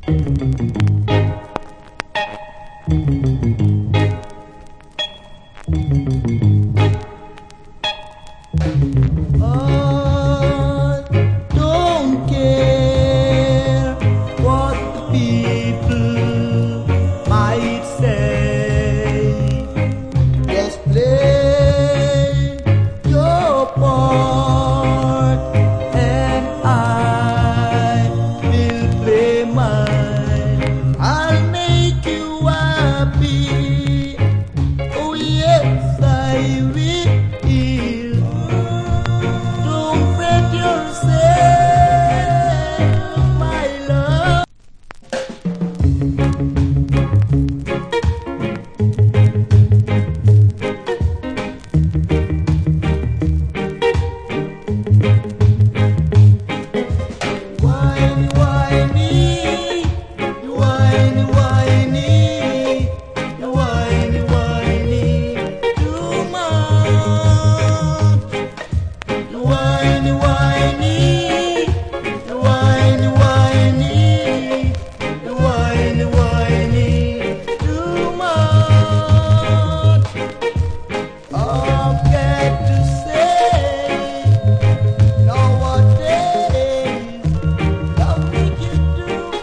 Don't care what the people might say. Just play your part, and I will play mine.